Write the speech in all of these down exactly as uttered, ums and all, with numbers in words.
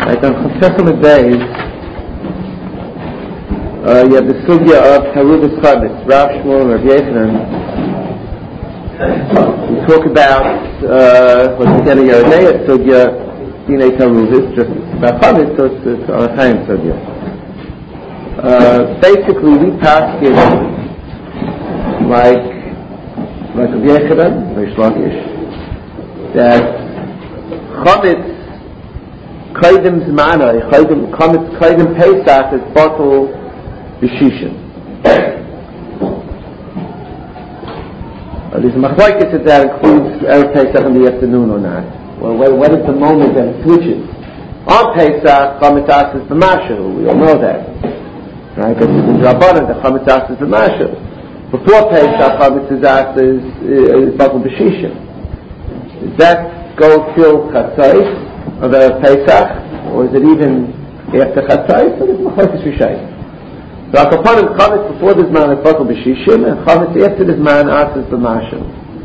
Right, on Chafetz days, uh, you have the sugya of Taruvas Chametz, Rav Shmuel and Rav Yechanan. We talk about uh, what's again a Yeridea sugya, Dinei Taruvas, just about Chametz, so it's, it's on a time sugya. Uh, basically, we pass it like like Rav Yechanan, Rav Shlokish, that Chametz Kaidim Zmana, Kaidim Chametz Kaidim Pesach is bottle b'shishin. There's a machlokes if that includes Erev Pesach in the afternoon or not. Well, when, when is the moment that it switches? On Pesach, Chametz is b'mashu. We all know that, right? Because it's in Rabbanan, the Chametz is b'mashu. Before Pesach, Chametz is is, is bottle b'shishin. Does that go till Chatzos of the Pesach, or is it even after Chatzos? So it's machlokes Rishayim. So Akapanim Chametz before this man is bottle b'shishim, and Chametz after this man is b'mashim.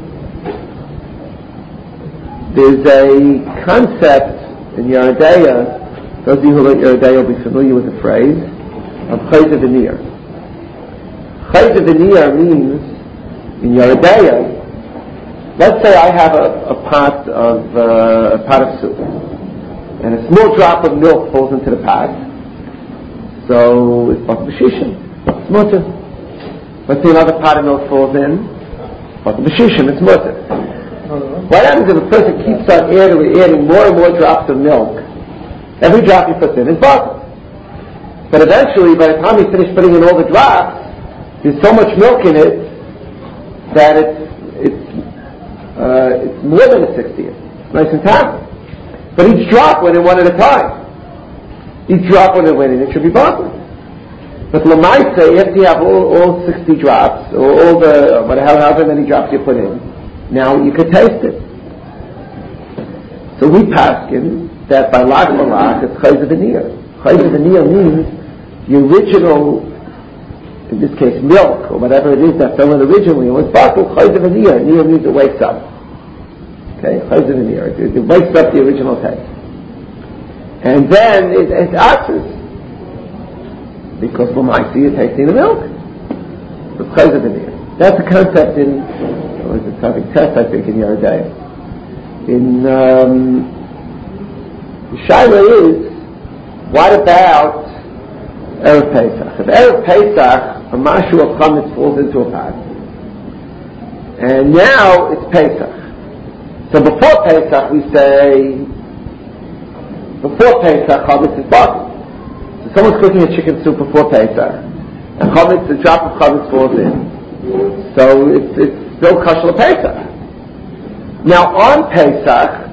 There's a concept in Yeridea, those of you who like Yeridea will be familiar with the phrase, of Chayzer V'nir. Chayzer V'nir means, in Yeridea, let's say I have a, a pot of uh, a pot of soup, and a small drop of milk falls into the pot. So it's bottle b'shishim, it's mutter. Let's say another pot of milk falls in, bottle b'shishim, it's mutter. What happens if a person keeps on adding, adding more and more drops of milk? Every drop he puts in is bottle. But eventually, by the time he finishes putting in all the drops, there's so much milk in it that it's it's uh, it's more than a sixtieth. It's nice and tight. But each drop went in one at a time. Each drop when it went in, it should be bottled. But Lamaisa, after you have all, all sixty drops, or all the, whatever, however many drops you put in, now you could taste it. So we paskin that by Lag Malach, it's Chayzer V'nir. Chayzer V'nir means the original, in this case milk, or whatever it is that fell in originally, it was bottled. Chayzer V'nir. Nir means it wakes up. Okay, Chayzer V'nir. It, it wakes up the original taste. And then it, it answers, because Lamaisi you're tasting the milk. So Chayzer V'nir. That's a concept in, what was it, something test I think in Yeridea. In um, the Shaila is, what about Erev Pesach? If Erev Pesach, a mashu of chametz falls into a pot, and now it's Pesach. So before Pesach we say, before Pesach, chametz is bottled. So someone's cooking a chicken soup before Pesach, and chametz, a drop of chametz falls in. So it's, it's still kosher Pesach. Now on Pesach,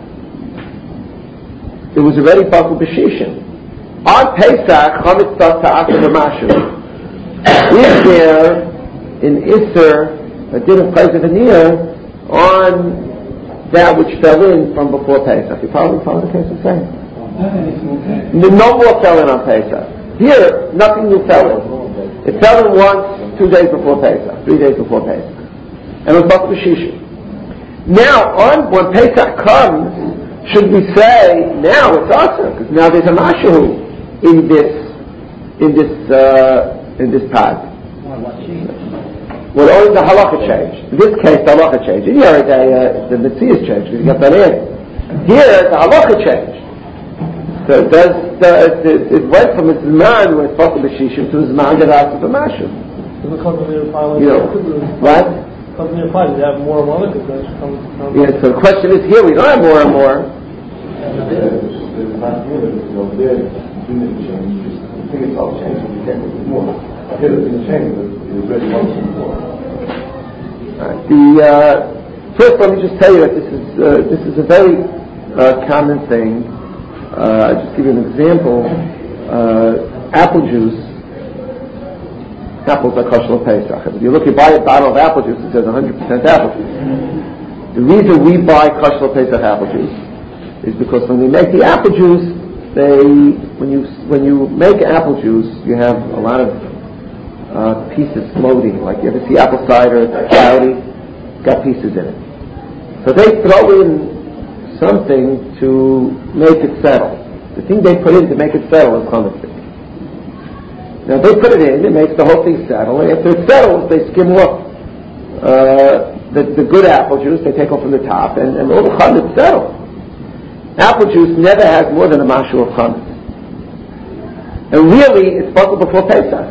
it was already bottled b'shishim. On Pesach, chametz starts to ask the mashu. Is there in Isser a din of Chayzer V'nir on that which fell in from before Pesach? You probably follow the case of saying. No more fell in on Pesach. Here, nothing new fell in. It fell in once, two days before Pesach, three days before Pesach. And it was bottled b'shishim. Now, on when Pesach comes, should we say, now it's awesome, because now there's a mashu in this, in this, uh, in this pot. Well, only the halacha changed. In this case, the halacha changed. In Yeridea, the mitzvah changed, because you got that in. Here, the halacha changed. So it does, uh, it, it went from its man when it's bottled b'shishim to its man that asks for mashu. You know, what? Does it have more and more? Yeah, so the question is here, we don't have more and more. The uh, first, let me just tell you that this is uh, this is a very uh, common thing. Uh, I'll just give you an example. Uh, apple juice. Apples are kosher Pesach. If you look, you buy a bottle of apple juice, it says one hundred percent apple juice. The reason we buy kosher Pesach apple juice is because when we make the apple juice, they when you when you make apple juice, you have a lot of uh, pieces floating. Like you ever see apple cider, it's cloudy, it's got pieces in it. So they throw in something to make it settle. The thing they put in to make it settle is chametz. Now they put it in, it makes the whole thing settle, and after it settles, they skim off uh, the, the good apple juice, they take off from the top, and, and all the chametz settles. Apple juice never has more than a mashu of chametz. And really, it's possible before Pesach.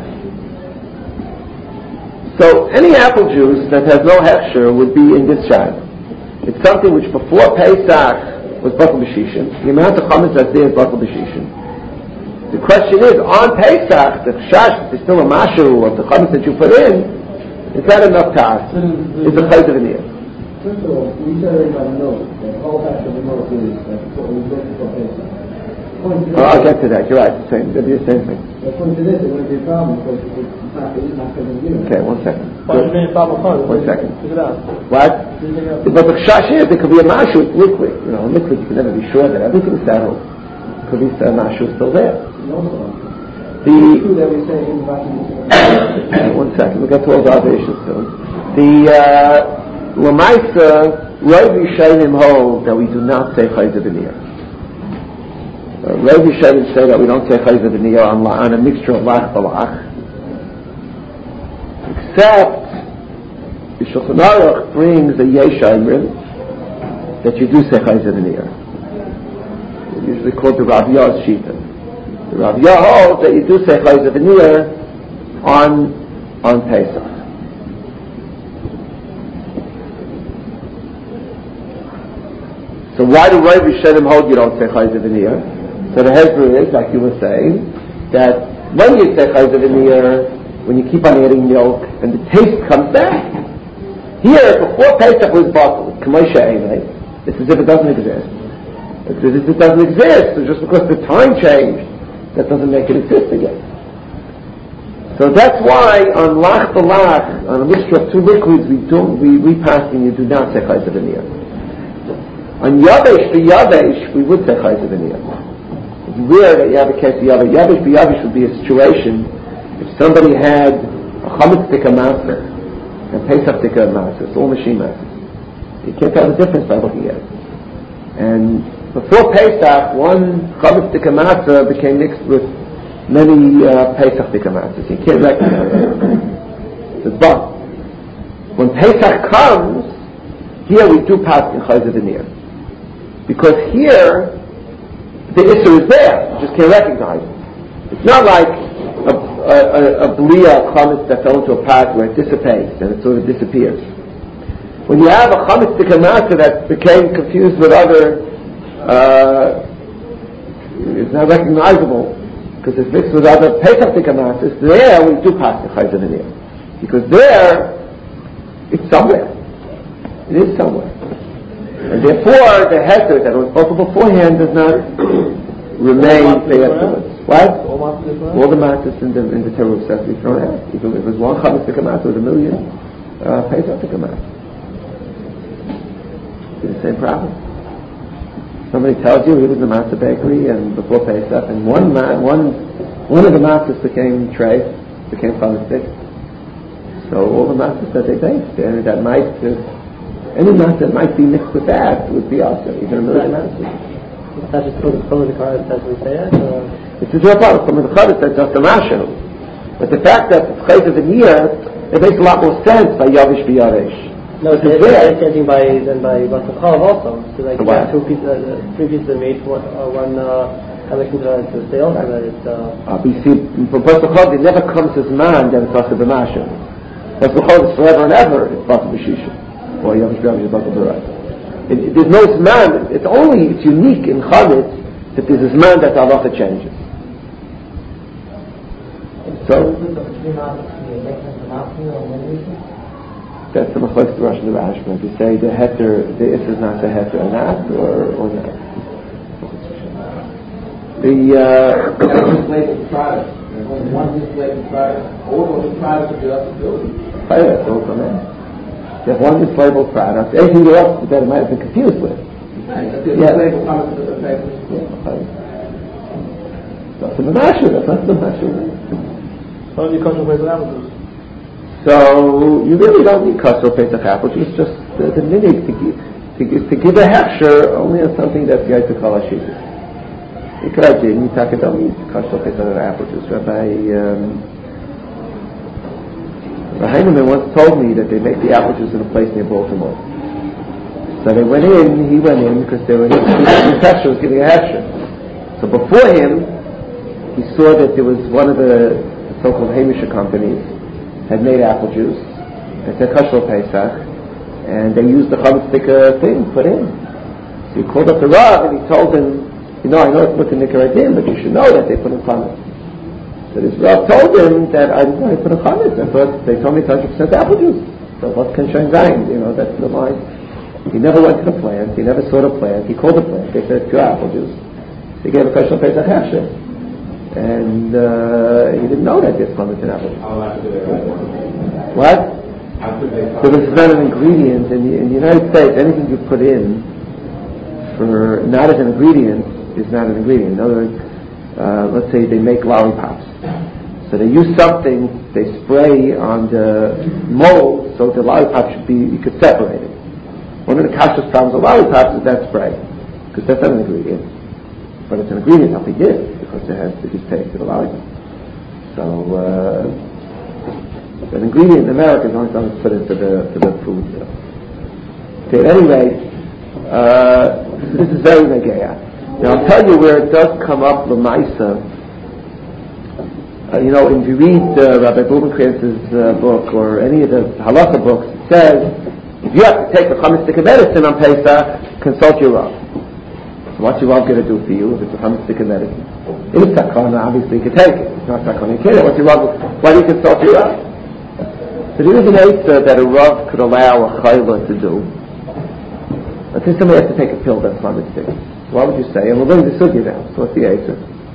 So any apple juice that has no hechsher would be in this shayla. It's something which before Pesach was batal b'shishin. The amount of chametz that's there is batal b'shishin. The question is, on Pesach, the chash is still a mashu of the chametz that you put in, is that enough to us? Is the chayz of an ear? First of all, we said by the milk, that all facts of the milk is that what we look for Pesach. Oh, I'll get to that. You're right. The same. It'll be the same thing. According to this, it wouldn't be a problem because it's not, it's not going to be. Okay, one second. Why should it be a problem? One second. Figure it out. What? But the chash is, there could be a mashu, it's liquid. You know, liquid, you can never be sure that everything's settled. Could be a mashu still there. The that we say in uh, one second, we'll get to all the other issues soon. The uh, Lamaisa, Rav Yishayim hold that we do not say chayzer b'niyah. Uh, Rav Yishayim say that we don't say chayzer b'niyah on, on a mixture of lach balach, except the Shulchan Aruch brings a yesh imrim that you do say chayzer b'niyah. It's usually called the Rav Yah's shita. The Rav Yah holds that you do say chayzer b'niyah on on Pesach. So why do Rav Yishenim hold you don't say chayzer b'niyah? So the hezbollah is, like you were saying, that when you say chayzer b'niyah, when you keep on adding milk and the taste comes back. Here, before Pesach was bottled, k'moshe einay, it's as if it doesn't exist. It's as if it doesn't exist, so just because the time changed, that doesn't make it exist again. So that's why on lach b'lach, on a mixture of two liquids, we don't, we, we pass and you do not say chayzer b'niyah. On yavesh b'yavesh, we would say chayzer b'niyah. It's rare that you have a case of yavesh. Yavesh b'yavesh would be a situation if somebody had a chametz tikka matzah and pesach tikka matzah, it's all machine matzah. You can't tell the difference by looking at it. And before Pesach, one chametz tikka matzah became mixed with many uh, Pesach tikka matzahs. You can't recognize it. So, but when Pesach comes, here we do pass in chayzer b'niyah, because here the issur is there. You just can't recognize it. It's not like a a, a, a bliya chametz that fell into a pot where it dissipates and it sort of disappears. When you have a chametz tikka matzah that became confused with other Uh, it's not recognizable because it's mixed with other Pesach tikka matzahs. There we do pass the chayzer b'niyah because there it's somewhere. It is somewhere, and therefore the heter that was possible beforehand does not remain afterwards. What? All the matzahs in the in the Torah says we thrown out. Even if it was one chametz tikka matzah with a million uh, Pesach tikka matzahs, it's the same problem. Somebody tells you he was in the matzah bakery and before Pesach, and one ma- one one of the matzahs became treif, became chametz. So all the matzahs that they baked, and that might uh, any matzah that might be mixed with that would be also even a million matzahs. That's just from the car that says we say it. It's a real problem. From the chayzer that's just a mashu, but the fact that it's chayzer b'niyah, it makes a lot more sense by yavish b'yavish. No, it's the same thing by then by Batal Chalav also. So like you have two pieces, uh, three pieces of meat, one, uh, one uh, to the sale, so that it's. Uh, uh, but you see, for Batal Chalav, it never comes as man that it's also b'mashu. Batal Chalav is forever and ever. It's batal b'shisha, or yavish b'yavish is batal b'ray. There's no zman. It's only it's unique in chametz that there's a zman that the halacha changes. So. That's the machlokes the Rosh and the Rashba. To say the heter, the if is not the heter or not, or or not. The uh, mislabeled product. There's only one mislabeled product. All of the products of the other building. That's all from there. You have one mislabeled product. Anything else that it might have been confused with. Right. The mislabeled product of the paper. That's the mashu. That's not the mashu. So you concentrate on apples. So you really don't need kasser pesach apple juice. Just the, the minig to give to give, to give a hechsher only on something that's yaitz kol hashita. Ikarajin, Yitaka don't eat kosher Pesach out of apple juice. Rabbi um, Heinemann once told me that they make the apple juice in a place near Baltimore. So they went in, he went in because they were his pastor was giving a hechsher. So before him, he saw that there was one of the so-called Hamisha companies had made apple juice. They said kosher Pesach, and they used the chametz sticker thing put in. So he called up the Rav and he told him, you know, I know it's put in Nikaradim, but you should know that they put in chametz. So this Rav told him that I, I put in chametz. I thought they told me it's one hundred percent apple juice. So what can Shem Zayin? You know, that's the line. He never went to the plant. He never saw the plant. He called the plant. They said pure apple juice. So he gave a kosher Pesach hechsher. And uh, he didn't know that there's chametz in apple juice. What? So this is not an ingredient. In the, in the United States, anything you put in for not as an ingredient is not an ingredient. In other words, uh, let's say they make lollipops. So they use something, they spray on the mold so the lollipop should be, you could separate it. One of the kashrus problems of lollipops is that spray, because that's not an ingredient. But it's an ingredient, I'll be good, because it has to just taste to the lollipop. So, uh, an ingredient in America is only something put into the, to the food. Okay, at any rate, uh, this is very negaya. Now I'll tell you where it does come up, Lamaisa. Uh, you know, if you read uh, Rabbi Blumenkranz's uh, book, or any of the halacha books, it says, if you have to take a chametz stick of medicine on Pesach, consult your Rav. So what's your Rav going to do for you if it's a chametz stick of medicine? If it's sakana, obviously you can take it. If it's not sakana, you can't. What's your Rav? Why do you consult your Rav? So there is an answer that a Rav could allow a chayla to do. Let's say somebody has to take a pill that's chametz stick. What would you say? And we're going to sugya now. So what's the answer?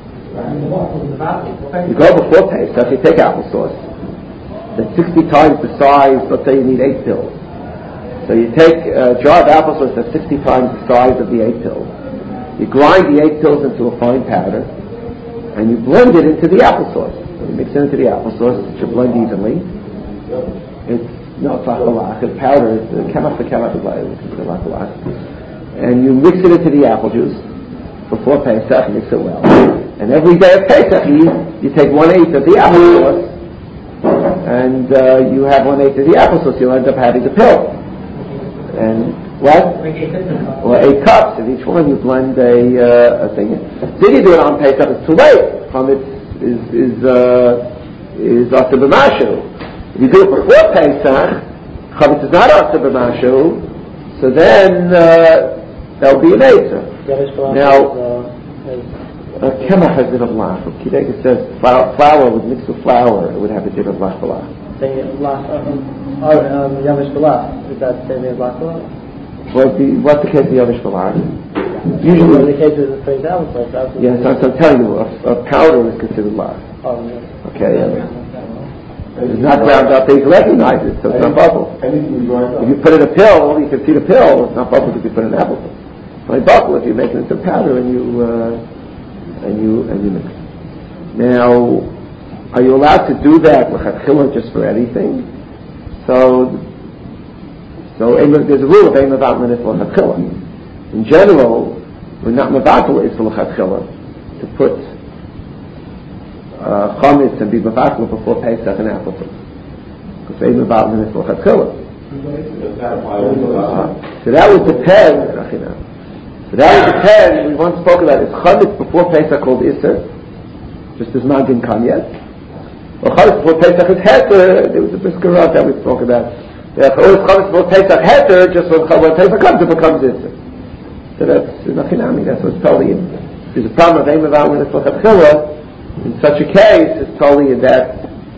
You go before Pesach, you take applesauce. That's sixty times the size. Let's say you need eight pills. So you take a jar of applesauce that's sixty times the size of the eight pills. You grind the eight pills into a fine powder, and you blend it into the applesauce. You mix it into the applesauce. It should blend evenly. It's no it's lachalach. It's powder. It's kemach for kemach is lachalach. And you mix it into the apple juice before Pesach. Mix it well. And every day of Pesach, you, you take one eighth of the applesauce, and uh, you have one eighth of the applesauce. You'll end up having the pill. And what? Or eight cups. And each one you blend a, uh, a thing. Then you do it on Pesach. It's too late. Chametz is is uh, is asa b'mashu. If you do it before Pesach, chametz is not asa b'mashu. So then uh, there'll be an eitzah. Now. Uh, Kemach has din of lach. Kidek says flour, flour would mix with flour, it would have a din of lach balach. Saying lach, yavish balach, is that same as lach balach? What's the, what's the case of yavish balach? Usually, in the case of the phrase applesauce, yes, I'm, I'm telling you, a, a powder is considered lach. Oh, yeah. Okay, uh, it's not ground up, they can recognize it, so it's not bubble. If you put in a pill, you can see the pill, it's not bubble if you put in an applesauce. It's only bubble if you make it into powder and you, uh, and you and you mix. Now, are you allowed to do that l'chatchila just for anything? So, so there's a rule of ein mevatel minit l'chatchila. In general, we're not mevatel is for l'chatchila to put uh, chametz and be mevatel before Pesach and applesauce, because ein mevatel minit l'chatchila. So that would depend. So that would depend, we once spoke about, is chametz before Pesach called Isser, just as Magin come yet? Or chametz before Pesach is Heter, there was a Briskerot that we spoke about. Or is chametz before Pesach Heter, just when, when Pesach comes, it becomes Isser. So that's Nachinami, that's what's totally in. There's a problem of Ein Mevatel Minit L'Chatchila. In such a case, it's totally in that.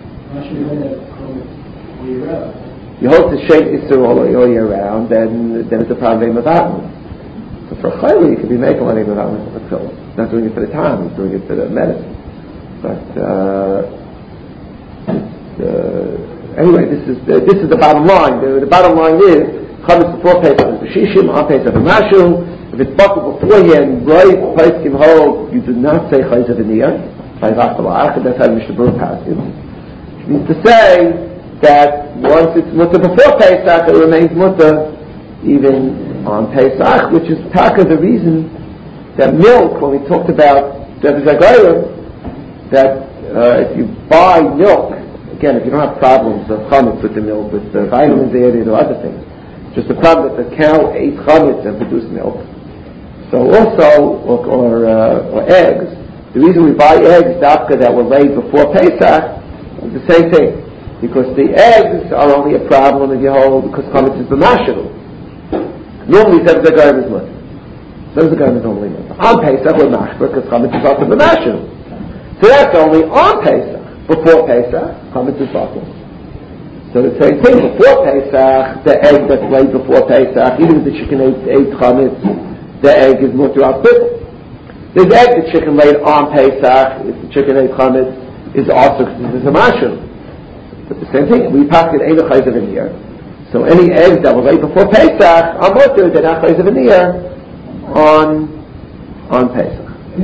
You hold the Sheikh Isser all, all year round, then, then it's a problem of Ein Mevatel. So for a chayla, you could be making money without a pill. Not doing it for the time, he's doing it for the medicine. But uh, uh, anyway, this is uh, this is the bottom line. The, the bottom line is chametz before Pesach is b'shishim, on Pesach b'mashu. If it's buckled beforehand, right, place can hold. You do not say chayza v'niyah by v'achalach, and that's how Mishnah Berurah passes. Which means to say that once it's mutter before Pesach, it remains mutter even on Pesach, which is taka the reason that milk, when we talked about Zagayim, that uh, if you buy milk, again, if you don't have problems of chametz with the milk, with the vitamins added or other things, just the problem that the cow ate chametz and produced milk. So also, or, or, uh, or eggs, the reason we buy eggs, dafka, that were laid before Pesach, is the same thing. Because the eggs are only a problem if you hold, because chametz is b'mashiru. Normally, Zagayim is mutter. Zagayim is only mutter. On Pesach, we're mashber, because chametz is also b'mashiru. So that's only on Pesach. Before Pesach, chametz is bottled. So the same thing, before Pesach, the egg that's laid before Pesach, even if the chicken ate, ate chametz, the egg is mutter out bittul. The egg the chicken laid on Pesach, if the chicken ate chametz, is also because it's a mashal. But the same thing, we pack it ain't a chayz of an ear. So any eggs that were laid before Pesach are mutter, they're not chayz of an ear on, on Pesach.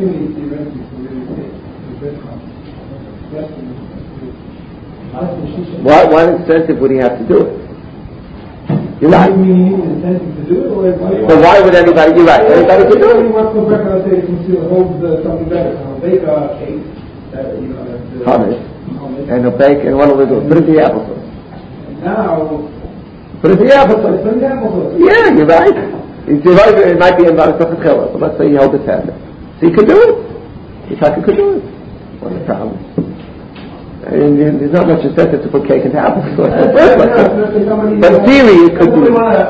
Why, what incentive would he have to do it? You're right. Incentive to do it, or so why would anybody? You're right. Anybody could do it. Anyone wants to record say to hold something better. I'll bake a cake. That, you know, hummus. And a bake. And what will we do? Put it in the applesauce. Now. Put it in the applesauce. Put it in the applesauce. Yeah, you're right. You're right. It might be in the but let's say you hold his hand. So you could do it. You could do it. What's the problem? I mean, there's not much incentive to put cake into applesauce. But in theory, it could be.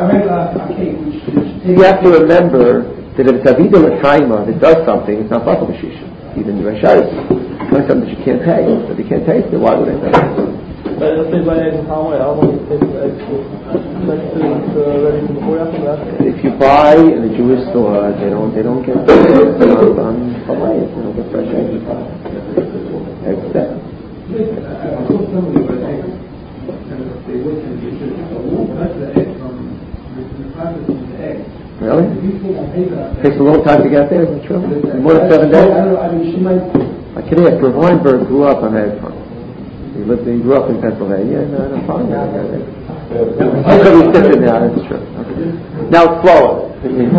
You have to remember that if it's avida l'chaima, if it does something, it's not batal b'shisha. Even the rashayis, it's not something that you can't taste. If you can't taste it, why would I taste it? But let's say by eggs in Palm oil, how long does it take the eggs to ready from before you have to that? If you buy in a Jewish store, they don't they don't get eggs on Palm oil. They don't get fresh eggs. Eggs there. I told somebody about eggs, and they went and they said, oh, that's the egg from the processing the egg. Really? It takes a long time to get there, is it true? More than seven days? I don't know, I mean, she might... My kid, Rav Weinberg grew up on egg farm. He lived, he grew up in Pennsylvania, and on a farm there. I could be sitting now, that's true. Now it's slower.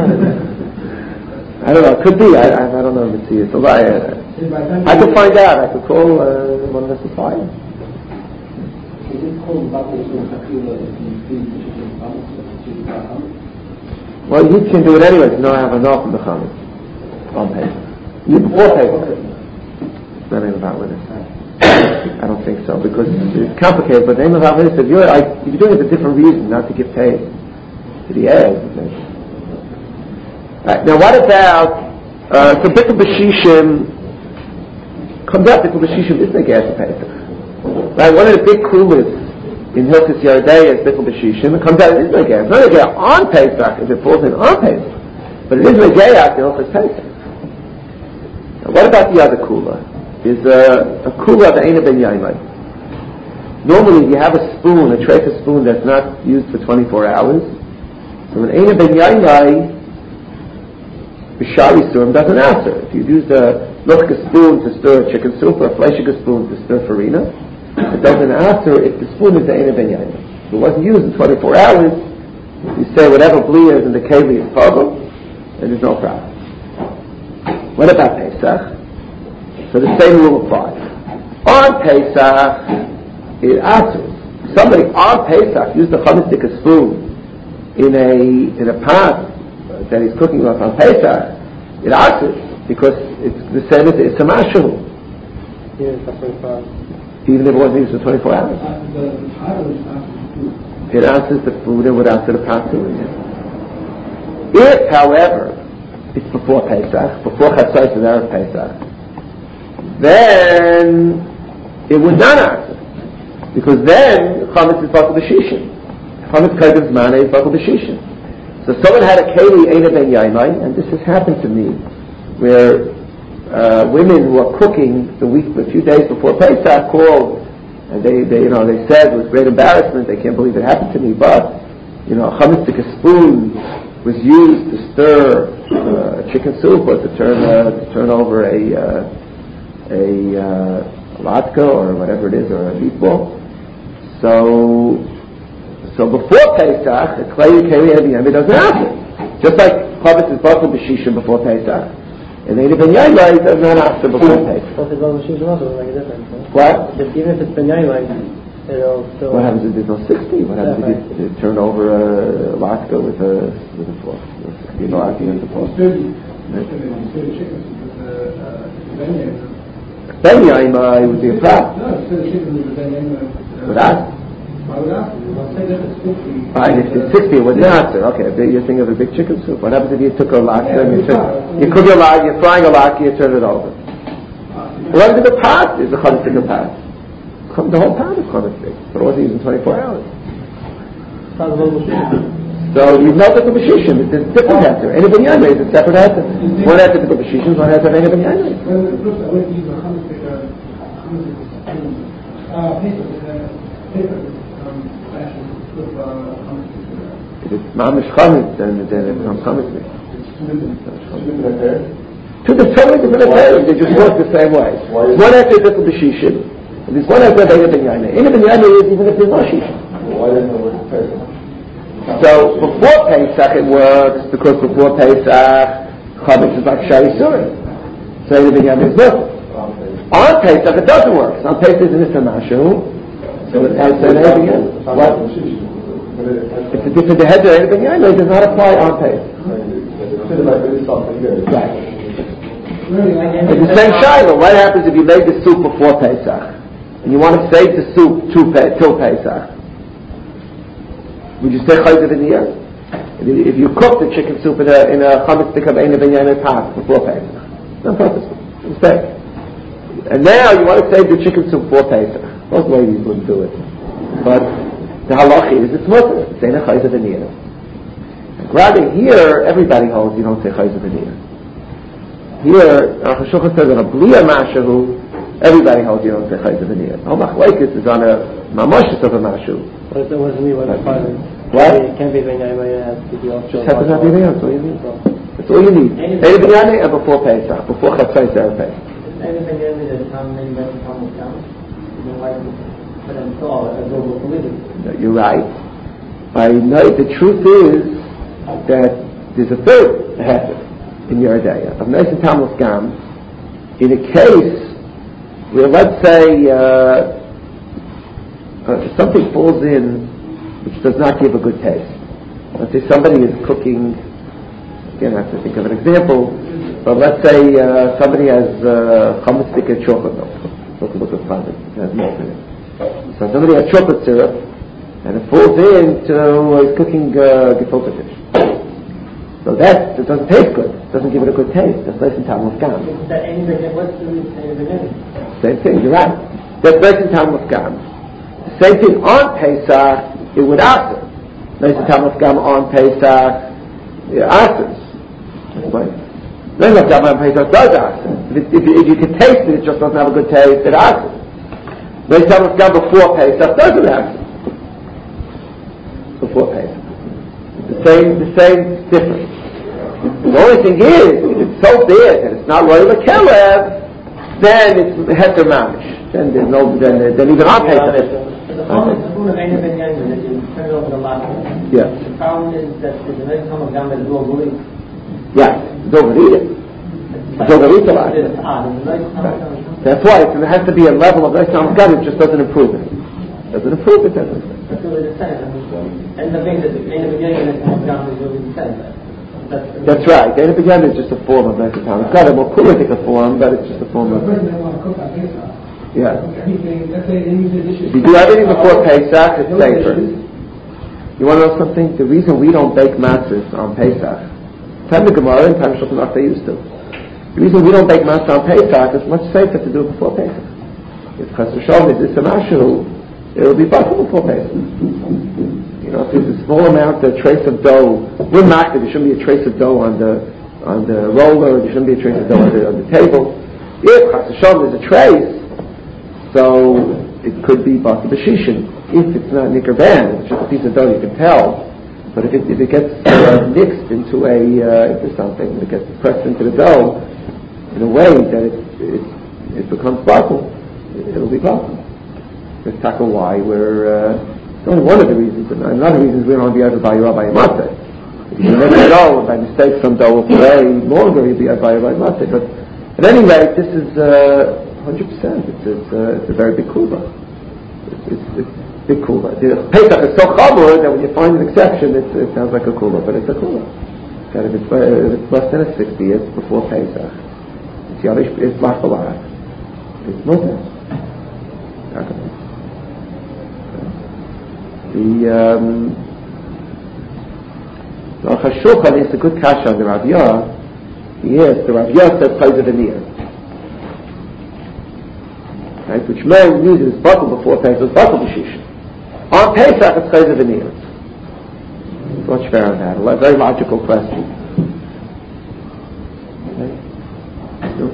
I don't know, it could be, I, I, I don't know if it's here. So I, I could find out. I could call uh, one of the suppliers. Well, you can do it anyway. You don't have enough of the chametz on paper. You before paper. It's not name of Outwitness. I don't think so because it's complicated. But the name of Outwitness, if you're, I, if you're doing it for a different reason, not to get paid to the eggs. Right, now, what about uh, so Bittul B'Shishim? Comes out Bittul B'Shishim isn't a gas Pesach. Right, one of the big kulas in Hilchos Yardei is Bittul B'Shishim. It comes out it isn't a gas. It's not a gas on Pesach if it falls in on Pesach, but it is a gas in Hilchos Pesach. Now, what about the other kula? Is a, a kula of Eina Ben Yaimai. Normally, you have a spoon, a tracer spoon that's not used for twenty-four hours. So an Eina Ben Yaimai, B'Shari Surim doesn't answer. If you use a look a spoon to stir chicken soup or a fleshig spoon to stir farina, it doesn't answer if the spoon is the Eina Ben Yaimai. If it wasn't used in twenty-four hours, you say whatever bli is in the keli is pagal, and there's no problem. What about Pesach? So the same rule applies. On Pesach, it answers. Somebody on Pesach used a chametzik spoon in a in a pot that he's cooking with on Pesach, it answers because it's the same as it's a mashu. Even if it wasn't used for twenty-four hours. It answers the food and would answer the pot too. If, however, it's before Pesach, before Chatzos and Erev Pesach, then it would not answer. Because then chametz is batal b'shishim. Chametz kaidem zman is batal b'shishim. So someone had a keli eina ben yaimai, and this has happened to me, where uh, women who are cooking the week, a few days before Pesach called, and they, they, you know, they said with great embarrassment, they can't believe it happened to me, but, you know, a chametzik spoon was used to stir uh, chicken soup or to turn uh, to turn over a uh, a uh, latke or whatever it is, or a meatball. So, so before Pesach, the clay keli eina ben yaimai doesn't answer. Just like chametz is batal b'shishim before Pesach, And Eina Ben Yailai does not ask before Pesach. Well, if it's on Mashiach also, it'll make a difference. No? What? If, even if it's Ben Yailai, it'll still... What happens if there's no sixty? What happens Yeah, if you, you turn over a Alaska with a with a fork? You know, I think it's a fork. Ben Yailai would be a problem. No, it's still chicken with Ben Yailai. With that? Why would that? I'll say that it's sixty. Alright, if it's sixty, it wouldn't answer. Okay, you're thinking of a big chicken soup. What happens if you took a lobster and you, took, you cook your lobster, you're frying a lobster, you turn it over? What happens if the pot is a chametzik pot? The whole pot is chametzik, but it wasn't used in twenty-four hours. So you know that the Bashishim, it's a different answer. Any Ben Yailai is a separate answer. One answer for the Bashishim, one answer for any Ben Yailai. Well, it looks like I went to use a chametzik, uh, paper, paper, um, fashion, with, uh, chametzik. If it's mamish chametz, then then it becomes chametzik. Two totally different affairs. They just work the same way. One answer is for Bashishim, and this one answer for any Ben Yailai. Any Ben Yailai is even if there's no Shishim. Why doesn't it work for Pesach? So before Pesach it works because before Pesach chametz is like shari suri. So anything else is nothing. On Pesach it doesn't work. So on Pesach it's a mashu. So it has anything else. What? It's a different the head of anything else. It does not apply on Pesach. Right. It's the same shiloh. What happens if you made the soup before Pesach and you want to save the soup to pe- till Pesach? Would you say chayzer v'niyah? If you cook the chicken soup in a in a chametz tikam eina ben yailai pot before Pesach, no purpose, mistake. And now you want to save the chicken soup before Pesach. Most ladies wouldn't do it, but the halacha is it's mutter. It's ain't a chayzer v'niyah. Rather here, everybody holds you don't say chayzer v'niyah. Here, Aruch HaShulchan says on a bliya mashahu, everybody holds you don't say chayzer v'niyah. All machlekes is on a mamashus of a mashu. What does it mean by the fire? What? It can't be Ben Yailai, it has to be also... Just happens to be there, that's all you need. That's all you need. Eina Ben Yailai and before Pesach, before Chatzai Erev Pesach. Eina Ben Yailai does come maybe doesn't come with them. You know, like, for them to all, as over political. You're right. I know the truth is that there's a third hefet in Yeridaya of Neis and Talmud Gam in a case where, let's say, uh, Uh, something falls in which does not give a good taste. Let's say somebody is cooking, again I have to think of an example, but let's say uh, somebody has chametz uh, thicket chocolate milk. Look, look at it, it has milk in it. So somebody has chocolate syrup, and it falls into uh, he's cooking uh, gefilte fish. So that, it doesn't taste good. It doesn't give it a good taste. That's less than Talmud Gam. Same thing, you're right. That's less than Talmud Gam. Same thing on Pesach, it would answer. Nice to Talmud Gam on Pesach, it answers. Right? Nice to Talmud on Pesach does answer. If, if, if you can taste it, it just doesn't have a good taste, it answers. Nice to Talmud Gam before Pesach doesn't answer. Before Pesach. It's the same, the same difference. The only thing is, if it's so bad that it's not Roy Lekelev, then it's Heter Mamish. Then there's no, then, then even on Pesach. The problem is the food of Eina Ben Yailai that you turn it over the lobster. Yeah. The problem is that there's a nice Talmud Gam that is all good. Yeah, it's overeaten. It's overeaten a lot. It's odd. It's a nice Talmud Gam. That's why it has to be a level of nice Talmud Gam. It just doesn't improve it. Doesn't improve it, doesn't it? That's really the same. And the thing that the Eina Ben Yailai and the Talmud Gam is really the same. That's, That's right. Eina Ben Yailai is just a form of nice Talmud Gam. It's got a more politic form, but it's just a form of. Yeah. If you do everything before Pesach, it's safer. You want to know something? The reason we don't bake matzahs on Pesach, time the Gemara and time Shulchan Aruch they used to. The reason we don't bake matzah on Pesach is much safer to do it before Pesach. If Chas v'Shalom is this a mashu, it will be better before Pesach. You know, if there's a small amount, a trace of dough, we're not, there shouldn't be a trace of dough on the on the roller, there shouldn't be a trace of dough on the, on the table. If Chas v'Shalom is a trace, so it could be basa b'shishin. If it's not nicker band, it's just a piece of dough, you can tell. But if it, if it gets uh, mixed into a uh, into something, it gets pressed into the dough in a way that it it, it becomes basa, it'll be basa. That's taka why we're uh, it's only one of the reasons. And another reason is we don't want to be able to buy your rabbi matzah. If you make a dough, and by mistake some dough will play longer, you'll be a Bayir Bay Matzeh. But at any rate, this is uh, one hundred percent. It's, it's, uh, it's a very big kula. It's, it's, it's big kula. The Pesach is so chavur that when you find an exception, it's, it sounds like a kula, but it's a kula. And if it's, uh, if it's less than a sixty, it's before Pesach. It's Yarish, it's Machalat. It's Mutter. The um, the Aruch HaShulchan is a good kasha on the Rav Yah. Yes, the Rav Yah says Chayzer V'nir. Right, which means it's buckle before Pesach, it's buckle b'shisha. On Pesach, it's Chayzer V'nir. Much fair on that. A very logical question. Okay. So,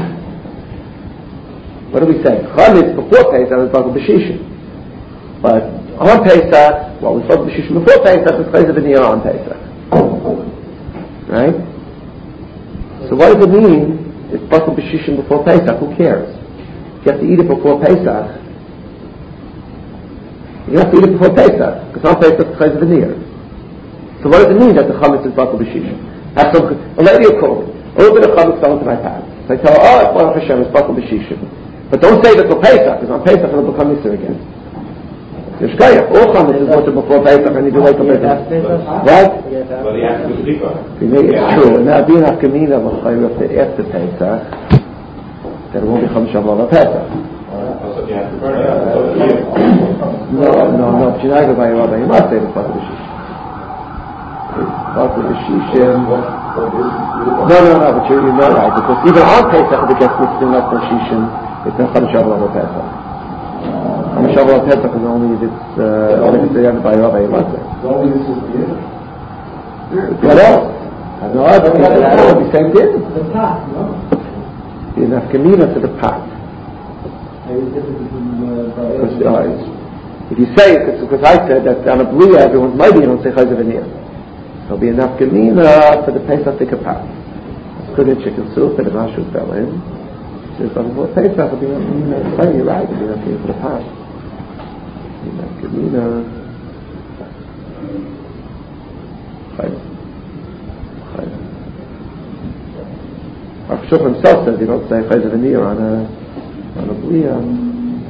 what do we say? Chametz before Pesach is buckle b'shisha. But on Pesach, well, we buckle b'shisha before Pesach, it's Chayzer V'nir on Pesach. Right? So what does it mean? It's buckle b'shisha before Pesach. Who cares? You have to eat it before Pesach. You have to eat it before Pesach, because on Pesach it's Chayzer V'nir. So what does it mean that the chametz is buckle b'shisha? Have some, a lady will call me. A little bit of chametz fell into my pants. So I tell her, oh, it's Baruch Hashem, it's buckle b'shisha. But don't say that for Pesach, because on Pesach it'll become Yisur again. You're shkayach. All chametz is water before Pesach, and you do wait till Pesach. What? Well, you have to sleep on it. It's true. And now being Hafkamina after after Pesach, that it won't become Shabbat Pesach. Also, you have to burn it. No, no, no. But you're not going to buy a rabbi. You must say it's buckle b'shisha. Buckle b'shisha. No, no, no. But you're, you're not right, because even on Pesach if it gets mixed in up with shisha, it's not Cham Shabbat Pesach. Cham Shabbat Pesach is only if it's uh, only if it's you have to buy a rabbi. You must say. What else? I have no other. That would be the same thing. The pot, no? The nafkamina to the pot. Because, uh, if you say it, because I said that on a blue everyone's mighty, you don't say Chayzer V'nir. There'll be a nafkamina for the Pesach Tika pot. It's good in chicken soup, and the mashu fell in. So before Pesach, it'll be nafkamina. Oh, you're right, it'll be nafkamina for the pot. Nafkamina. Aruch HaShulchan himself says you don't say Chayzer V'nir on a on a bliyah.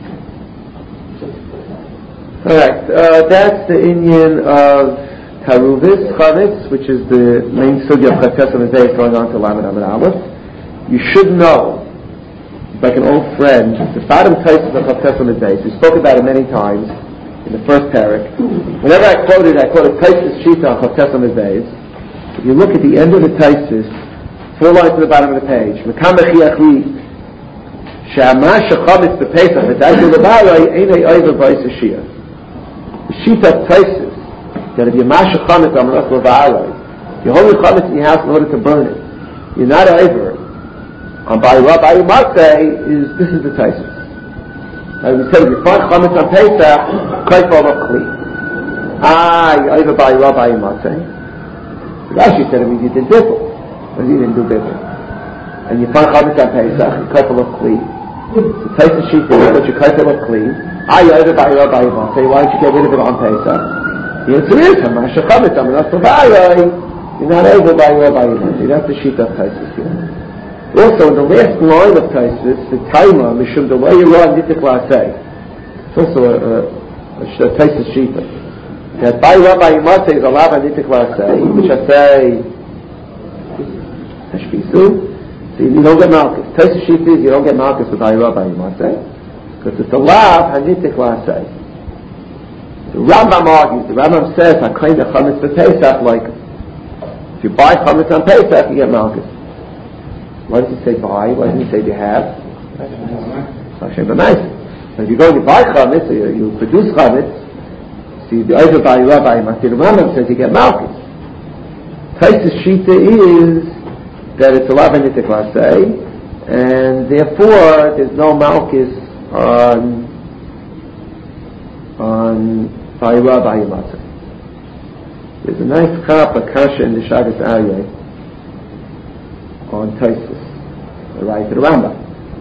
All right, uh, that's the Inyan of Taruvis Chametz, which is the main sugya of Chatzes HaMizbeis going on to Lamed Amud Aleph. You should know, like an old friend, the bottom Taisus of Chatzes HaMizbeis. We spoke about it many times in the first parak. Whenever I quoted, I quoted Taisus Shita on Chatzes HaMizbeis. If you look at the end of the Taisus, four lines to the bottom of the page, Mekam Mechiachli She'amash Chametz B'Pesach V'Dayzu L'Balai Einei Oiver B'Yis Shia. The Shita of Taisus that if you mash a chametz on Manas L'Balai, you hold the chametz in your house in order to burn it, you're not over. On Bayi Rabbi Matzeh is this is the Taisus. Now we say if you find chametz on Pesach, kaifol of kli. Ah, you over Bayi Rabbi Matzeh. Rashi said it means you did biffle. But you didn't do bitter. And you find chametz on Pesach, you couple of kli. The Taisus sheet is that you couple of kli. Ah, you either buy your buy your say, why don't you get rid of it on Pesach? The answer is, Hamash chametz on Manas L'Balai. You're not able to buy your buy your say. That's the sheet of Taisus here. Also, in the last line of Taisus, the Taima Mishum Delay Yirah Nitik La'aseh. It's also a, a, a, a Taisus sheet. That buy your buy your say is allowed on Nitik La'aseh, which I say. So you don't get Malchus. Taisus sheet is you don't get Malchus with Ayurah by Yimaseh, because it's a lav hanitik la'aseh. The Rambam argues. The Rambam says Hakain the chametz for Pesach, like if you buy chametz on Pesach, you get Malchus. Why does he say buy? Why doesn't he say you have? Hashem b'maisa. So if you go and you buy chametz, or you, you produce chametz, so you do either by Ayurah by Yimaseh. The Rambam says you get Malchus. Taisus shita is that it's a lav hanitik la'aseh, and therefore there's no Malchus on on Vayirah V'Yimaseh. There's a nice chap kasha in the Shagas Aryeh on Taisus, the right to the Rambam.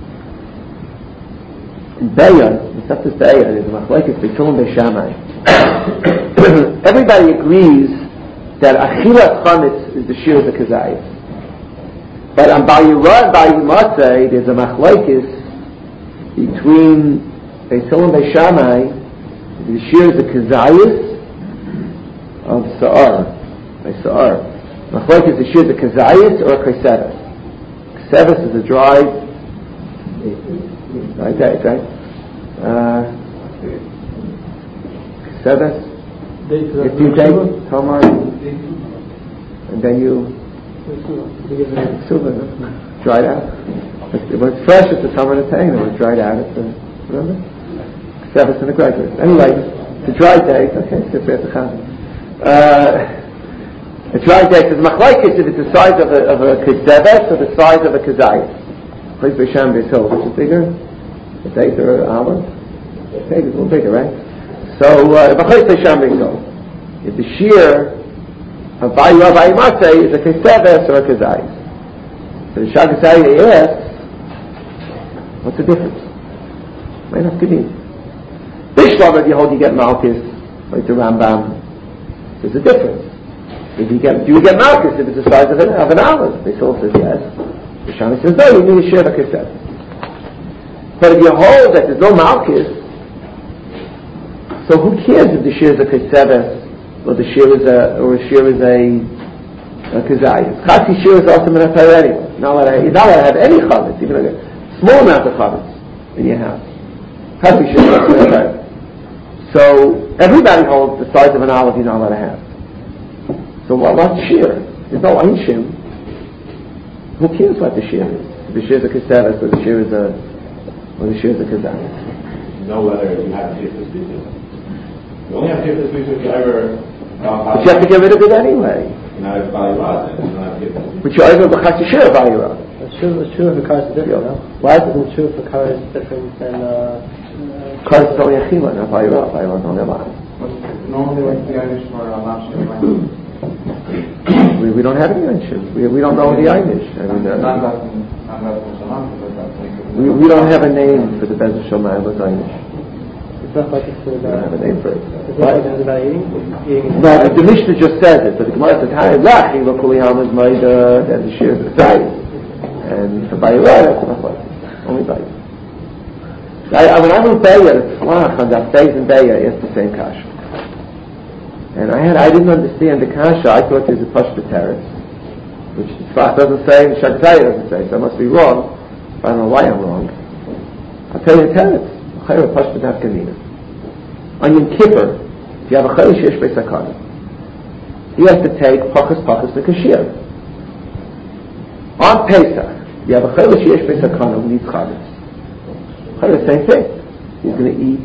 In Be'er, it's not just Be'er, there's a machlekes B'Tulin B'Shamai. Everybody agrees that Achilat Chametz is the Shir of the Kazayas. But on Bayirah and Bayimatzeh, there's a machlokes between Beis Hillel and Beis Shammai, the Shir of the Kazayas of Sa'ar, by Sa'ar. Machlokes is the Shir of the Kazayas or Keseves. Keseves is a dried, right, right, right? Uh, Keseves. If you take Tamar, and then you Suva, dried out. When it's fresh, it's a Tamar Natayim. When it's dried out, it's a, remember? Keseves and a graduate. Anyway, it's a dry date. Okay, so it's a chazan. A dry date is machlokes if it's the size of a, of a Keseves or the size of a Kazayas. Place Beis Shammai, Beis Hillel, which is bigger? The date or olive? The date is a little bigger, right? So, B'chayis Beis Shammai, Beis Hillel. If the shear of Bayirah Bayimatzeh is a Keseves or a Kazayas. So the Shagasaya asks, what's the difference? Might not give me. Bishlam, you hold, you get Malchus, like the Rambam. There's a difference. If you get, do you get Malchus if it's the size of an, of an olive? Beis Hillel says yes. The Shammai says no, you need a shear of a Keseves. But if you hold that there's no Malchus, so who cares if the shear is a Keseves or the shear is a or a shear is a, a Kazayas? Chatzi shear is also an Atayr anyway. You're not allowed to have any chametz, even a small amount of chametz in your house. Chatzi shear is also an Atayr. So everybody holds the size of an olive you're not allowed to have. So what, what's shear? There's no einshim. Who cares what the shear is? If the shear is a Keseves or the shear is a or the shear is a Kazayas. Know whether you have a shear for speaking. You only have shear for speaking if you ever. But you have to get rid of it anyway. Now it's Bayirah, then you don't have shear for speaking. But you're over the Chatzi shear of Bayirah. The shear of the car is different, no? What? The shear of the car is different than. Car is only a chila, not Bayirah. Bayirah is only a lot. Normally, like the Irish were a lot of We, we don't have any Einish. We, we don't know the Einish. I mean, uh, we, we don't have a name for the Bez Shomai with Einish. It's not like it's We don't have a name for it. It's not like it's about eating. eating No, the, the Mishnah just says it, but the Gemara says, "Hi, lachi lo kuli hamas ma'ida," and the shear is the size. And for Bayirah, that's not like only Bayirah. I, I, when I moved Beya to Tzlach on that phase in Beya, I asked the same kasha. And I had, I didn't understand the kasha. I thought there's a Pashta Teretz, which the Tzlach doesn't say, and the Shagataya doesn't say, so I must be wrong. I don't know why I'm wrong. I'll tell you the Teretz. Chayra Pashta Nafkamina. On Yom Kippur, if you have a Chayra Shesh Beisakana, he has to take Pachas Pachas Mekashir. On Pesach, you have a Chayra Shesh Beisakana who needs Chavetz. Chayra, same thing. He's going to eat.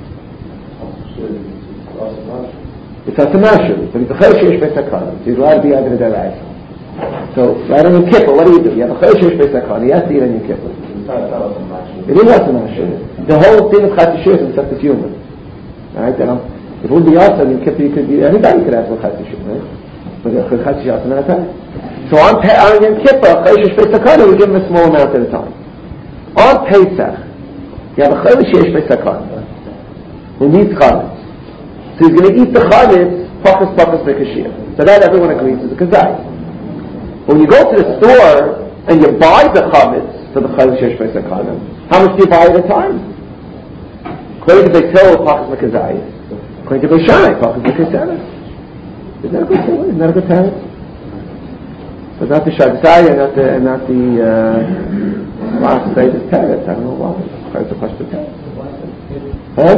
It's not a mashu, but it's a Chayra Shesh Beisakana. So he's allowed to be under the Deraisa. So, right on Yom Kippur, what do you do? You have a Chayra Shesh Beisakana, he has to eat on Yom Kippur. It is not a mashu. The whole thing of Chatzi shear is except it's human. Right? You know, if it would be awesome, you could, you could, anybody could have a Chatzi shear, right? But the Chatzi shear is not a time. So on, on Yom Kippur, Chayra Shesh Beisakana, we give him a small amount at a time. On Pesach, you have a Chayra Shesh Beisakana who needs Chametz. So he's going to eat the Chametz, Pachas Pachas Mekashir. So that everyone agrees is a Kazai. When you go to the store and you buy the Chametz for the Chayra Shesh Beisakana, how much do you buy at a time? According to Beis Hillel, Pachas Mekazai. According to Beis Shammai, Pachas Mekasevas. Isn't that a good thing? Isn't that a good time? So not the Shagasai and not the and not the last day the Teretz. I don't know why. It's a Pashta Teretz. Huh?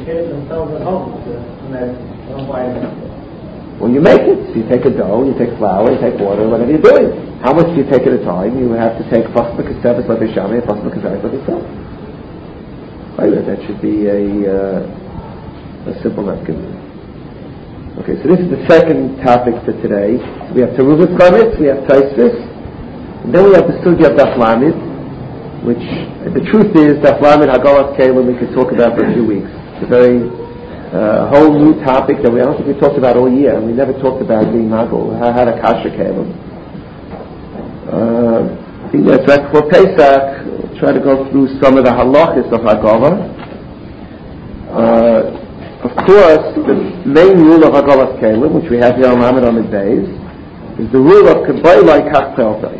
Well, you make it. So you take a dough, you take flour, you take water, whatever you're doing. How much do you take at a time? You have to take Pachas Mekasevas like Beis Shammai, Pachas Mekazai like Beis Hillel. That should be a uh, a simple nafkamina. Okay, so this is the second topic for today. So we have Teruvah Chametz, we have Taisvis, and then we have the Sugya of Daf Lamed, which the truth is Daf Lamed Hagalas Kalim we could talk about for a few weeks. It's a very uh, whole new topic that we I don't think we talked about all year, and we never talked about being Magol, how how to Kasha Kalim. Uh, I think that's right before Pesach. We'll try to go through some of the halachis of Hagala. Uh, of course, the main rule of Hagalas Kelim, which we have here on Lamed Amid Beis, is the rule of Kebaylai Kach Peltai.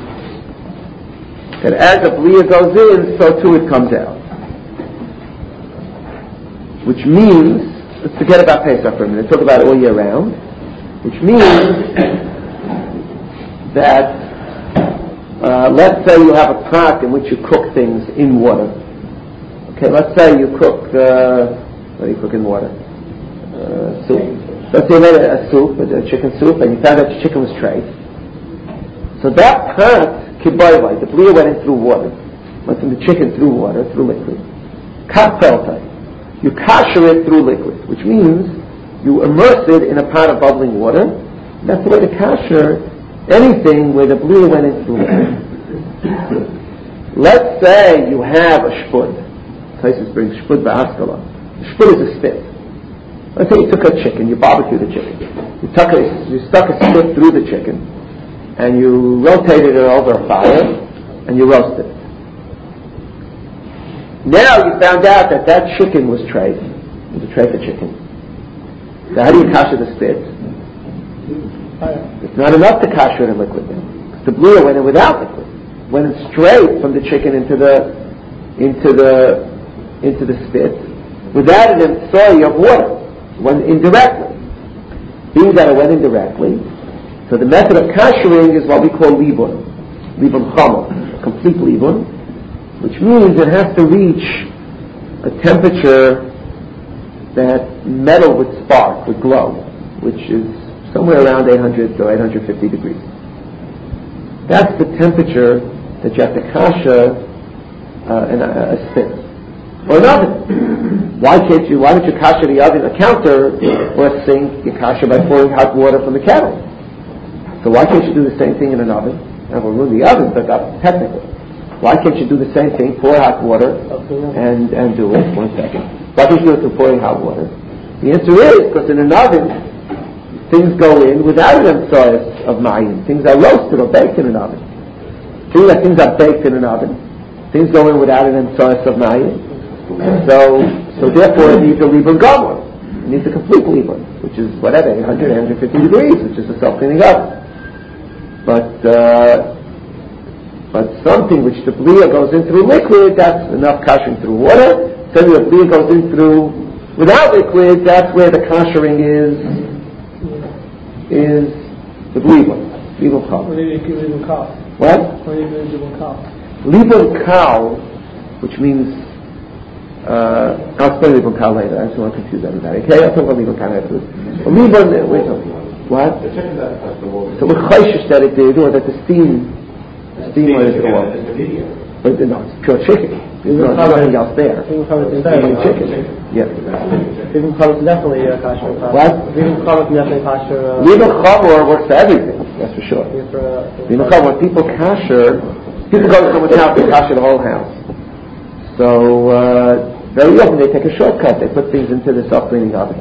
That as a Blia goes in, so too it comes out. Which means, let's forget about Pesach for a minute, talk about it all year round, which means that, uh, let's say you have a pot in which you cook things in water. Okay, let's say you cook, uh, what do you cook in water? Uh, soup. Let's say you made a, a soup, a, a chicken soup, and you found out your chicken was traced. So that pot, kibayvai, the blia went in through water, went from the chicken through water, through liquid. Kapeltai, you kasher it through liquid, which means you immerse it in a pot of bubbling water. That's the way to kasher anything where the blia went in through liquid. Let's say you have a shpud. Places bring shpud ba'askala. Shpud is a spit. Let's say you took a chicken, you barbecued a chicken. You, tuck a, you stuck a spit through the chicken, and you rotated it over a fire, and you roasted it. Now you found out that that chicken was treif. It was a treif of chicken. So how do you kasher the spit? It's not enough to kasher it in liquid now. The blia went in without liquid. Went straight from the chicken into the into the into the spit without an soy of water. Went indirectly. Being that it went indirectly, so the method of kashering is what we call libun, libun chomer, a complete libun, which means it has to reach a temperature that metal would spark, would glow, which is somewhere around eight hundred to eight hundred fifty degrees. That's the temperature that you have to kasher uh, in a, a spit. Or an oven. Why can't you, why don't you kasher the oven, a counter or a sink, you kasher by pouring hot water from the kettle. So why can't you do the same thing in an oven? That will ruin the oven, but not technically. Why can't you do the same thing, pour hot water, and, and do it? One second. Why can't you do it through pouring hot water? The answer is, because in an oven, things go in without an emphasize of mayim. Things are roasted or baked in an oven. Things are, things are baked in an oven. Things go in without an emphasize of mayim. So, so therefore it needs a libun gomer. It needs a complete libun, which is whatever, eight hundred, eight hundred fifty degrees, which is a self-cleaning oven. But, uh, but something which the blia goes in through liquid, that's enough kashering through water. Something the blia goes in through without liquid, that's where the kashering is, is the libun, libun kal. What? Libun kal, which means Uh, I'll explain Libun Kal later. I just don't want to confuse everybody. Okay, I'll talk about Libun Kal afterwards. Well, Libun, wait a minute. What? The chicken that has the water. So we're chayshish that it did, or that the steam, the steam went into the water. But no, it's pure chicken. There's no, nothing else there. Libun Kal is Only chicken. Yeah. Libun Kal is definitely uh, kasher. What? Libun Kal is definitely kasher. Libun Kal works for everything. That's for sure. Libun Kal, when people kasher, people go to someone's house, they kasher the whole house. So uh, very often they take a shortcut. They put things into the self-cleaning oven.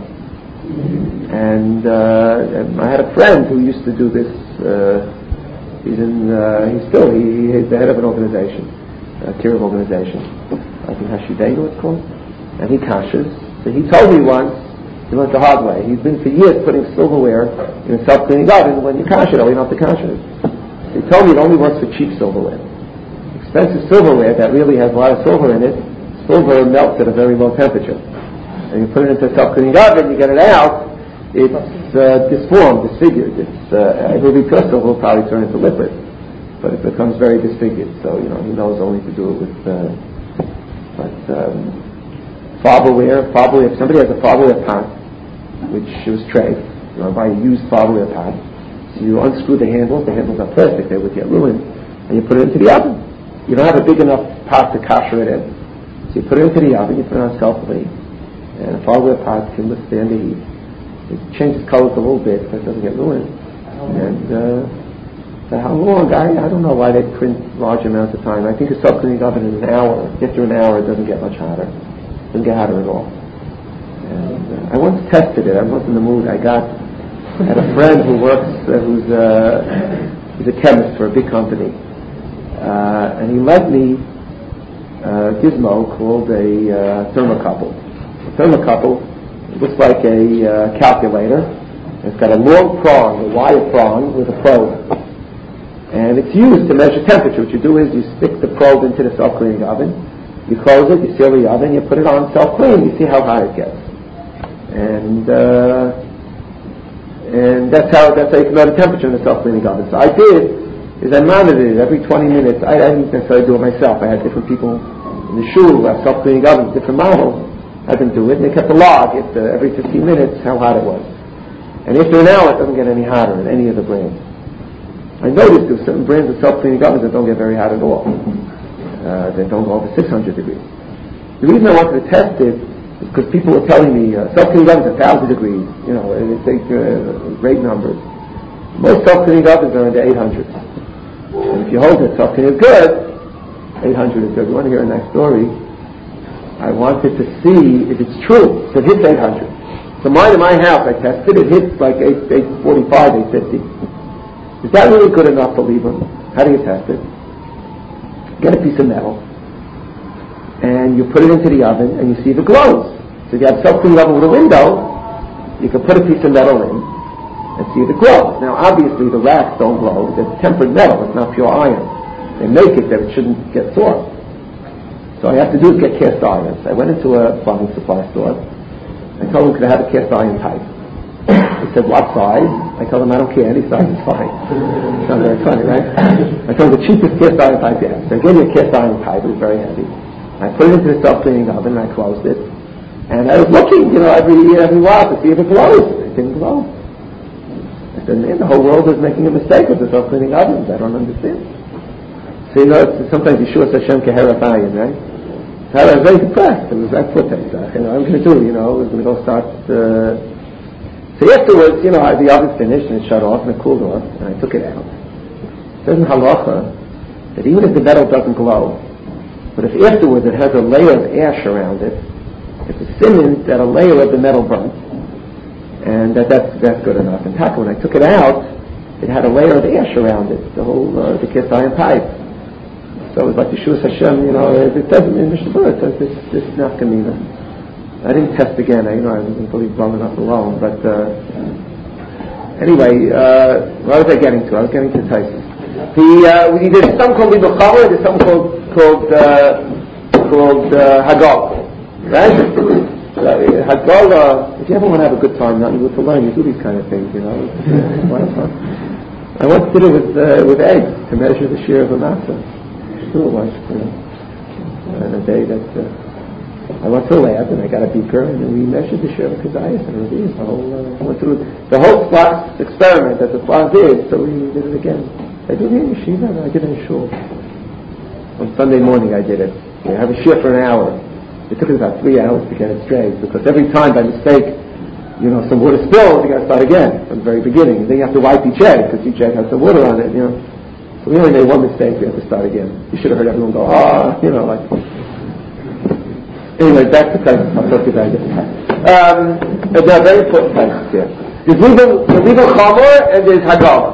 And, uh, and I had a friend who used to do this. Uh, he's in. Uh, he's still. He, he's the head of an organization, a Kiruv organization. I think Hashidego it's called. And he kashers. So he told me once. He learned the hard way. He's been for years putting silverware in a self-cleaning oven. When you kasher, you don't have to kasher it. So he told me it only works for cheap silverware. Expensive silverware that really has a lot of silver in it, silver melts at a very low temperature. And you put it into a self-cleaning oven, you get it out, it's uh, disformed, disfigured. It's, uh, it will be pure silver, will probably turn into liquid. But it becomes very disfigured, so, you know, he knows only to do it with, uh, but, um, farberware, farberware, if somebody has a farberware pot, which was tray, you know, buy a used farberware pot, so you unscrew the handles, the handles are plastic, they would get ruined, and you put it into the oven. You don't have a big enough pot to kasher it in. So you put it into the oven, you put it on self-clean, and a farberware pot can withstand the heat. It changes colors a little bit, but it doesn't get ruined. And uh, so how long? I, I don't know why they print large amounts of time. I think a self-cleaning oven in an hour, after an hour, it doesn't get much hotter. It doesn't get hotter at all. And uh, I once tested it. I was in the mood. I got, I had a friend who works, uh, who's, uh, he's a chemist for a big company. Uh, and he lent me a gizmo called a uh, thermocouple. A thermocouple is looks like a uh, calculator. It's got a long prong, a wire prong with a probe. And it's used to measure temperature. What you do is you stick the probe into the self-cleaning oven, you close it, you seal the oven, you put it on self-clean, you see how hot it gets. And uh, and that's how that's how you can know the temperature in the self-cleaning oven. So I did is I monitored it every twenty minutes. I, I didn't necessarily do it myself. I had different people in the shul who have self-cleaning ovens, different models. I didn't do it, and they kept a log at uh, every fifteen minutes how hot it was. And after an hour, it doesn't get any hotter in any of the brands. I noticed there's certain brands of self-cleaning ovens that don't get very hot at all. Uh, they don't go over six hundred degrees. The reason I wanted to test it is because people were telling me uh, self-cleaning ovens are one thousand degrees, you know, and they take uh, great numbers. Most self-cleaning ovens are into eight hundred. And if you hold it, self-cleaning is good, eight hundred is good. You want to hear a nice story? I wanted to see if it's true. So it hits eight hundred. So mine in my house, I tested, it hits like eight forty-five, eight fifty. Is that really good enough for Libra? How do you test it? Get a piece of metal, and you put it into the oven, and you see if it glows. So if you have a self-cleaning oven with a window, you can put a piece of metal in and see if it glows. Now, obviously, the racks don't glow. It's tempered metal. It's not pure iron. They make it that it shouldn't get soft. So all I have to do is get cast irons. I went into a plumbing supply store. I told him, could I have a cast iron pipe? He said, what size? I told him, I don't care. Any size is fine. Sounds very funny, right? I told him the cheapest cast iron pipe you have. So I gave me a cast iron pipe. It was very heavy. I put it into the self-cleaning oven, and I closed it. And I was looking, you know, every every while to see if it glows. It didn't glow. I said, man, the whole world is making a mistake with the self-cleaning ovens. I don't understand. So, you know, it's, sometimes Yeshua Hashem Keherafayim, right? So I was very depressed. It was like foot Pesach. You know, I'm going to do, you know, I was going to go start. Uh... So afterwards, you know, the oven finished and it shut off and it cooled off, and I took it out. It says in Halacha that even if the metal doesn't glow, but if afterwards it has a layer of ash around it, it's a siman that a layer of the metal burnt, and that that's, that's good enough. And Taka, when I took it out, it had a layer of ash around it, the whole uh, the cast iron pipe. So it was like Yeshua Hashem, you know, it says in Mishnah Berurah, it says this, this is not Kamina. I didn't test again, I, you know, I didn't believe long enough alone, but uh, anyway, uh, what was I getting to? I was getting to Tyson. The, uh, we did something called Libra Chamer, there's something called, called, uh, called uh, Haggalah, right? uh, Haggalah, if you ever want to have a good time, not you to learn, you do these kind of things, you know. I once did it with, uh, with eggs to measure the share of a matzah. It was, you know, and a day that uh, I went to a lab and I got a beaker and then we measured the share of kazayas and revealed the whole uh, went through the whole Splach experiment that the Splach did. So we did it again. I did it in yeshiva and I did it in shul. On Sunday morning I did it. We have a shiur for an hour. It took us about three hours to get it straight because every time by mistake, you know, some water spills, you got to start again from the very beginning. And then you have to wipe each egg because each egg has some water on it. You know. So we only made one mistake, we have to start again. You should have heard everyone go, ah, you know, like... Anyway, back to presents. I'll talk to you about it. Um, there are very important presents here. There's Libra Chamer and there's Haggalah.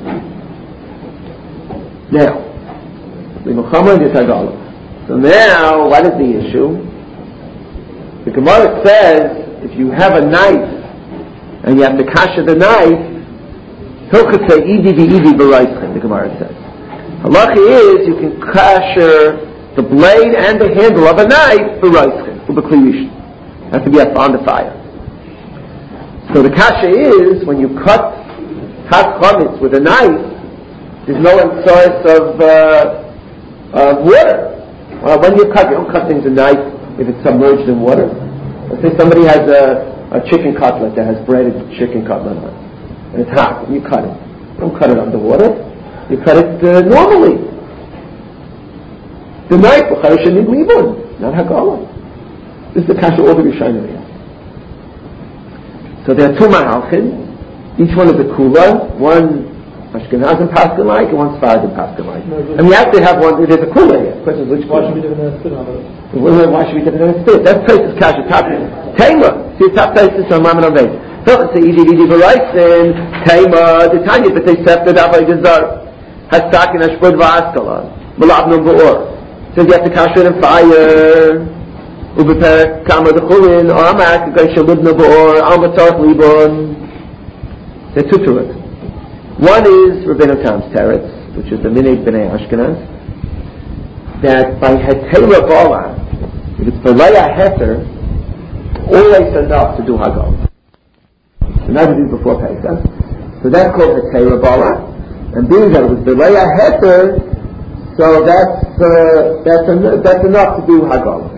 Now, Libra Chamer and there's Haggalah. So now, what is the issue? The Gemara says, if you have a knife, and you have to kasha the knife, Hilchot say idi v'idi b'roischem, the Gemara says. Halacha is you can kasher the blade and the handle of a knife b'roischem, u'b'kli rishon. Has to be up on the fire. So the kasha is when you cut hot chametz with a knife, there's no source of, uh, of water. Well, when you cut, you don't cut things with a knife if it's submerged in water. Let's say somebody has a, a chicken cutlet that has breaded chicken cutlet on it. And it's hot, and you cut it. You don't cut it underwater. You cut it uh, normally. The knife, should need libun, not Haggalah. This is the kasha all the Rishonim have. So there are two mahalchim. Each one is a kula. One Ashkenazim paskin like, and one Sfaradim paskin like. And we have to have one. There's a kula here. The question is which Why kula? should we do it in a spit on it? Why should we do it in a spit? That place is kasha top. Taima. See, the top place is on Mammon Beit. So it's the easy, easy varaisin. Taima. The Tanya, but they septed out by Gezar. Hastakin Ashbud Va'askala. Malab Number Or. So you have to kasha it in fire. Ubeper Kama the Chulin, or Amak, Gaisha Libna or Almatar Libon. There are two to it. One is Rabbeinu Tam's teretz, which is the Minhag B'nai Ashkenaz, that by Hetera Bala, if it's Belaya Heter, always enough to do Hagal. So now we do before Pesach. So that's called Hetera Bala, and being that it was Belaya Heter, so that's uh, that's, en- that's enough to do Hagal.